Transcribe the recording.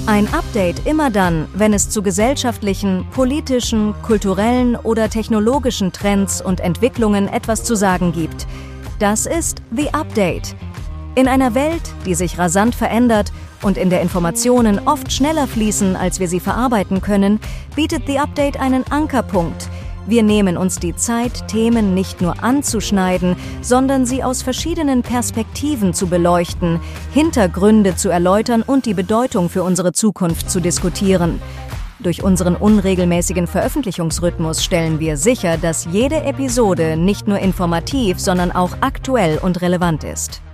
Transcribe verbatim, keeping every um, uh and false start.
Ein Update immer dann, wenn es zu gesellschaftlichen, politischen, kulturellen oder technologischen Trends und Entwicklungen etwas zu sagen gibt. Das ist The Update. In einer Welt, die sich rasant verändert und in der Informationen oft schneller fließen, als wir sie verarbeiten können, bietet The Update einen Ankerpunkt. Wir nehmen uns die Zeit, Themen nicht nur anzuschneiden, sondern sie aus verschiedenen Perspektiven zu beleuchten, Hintergründe zu erläutern und die Bedeutung für unsere Zukunft zu diskutieren. Durch unseren unregelmäßigen Veröffentlichungsrhythmus stellen wir sicher, dass jede Episode nicht nur informativ, sondern auch aktuell und relevant ist.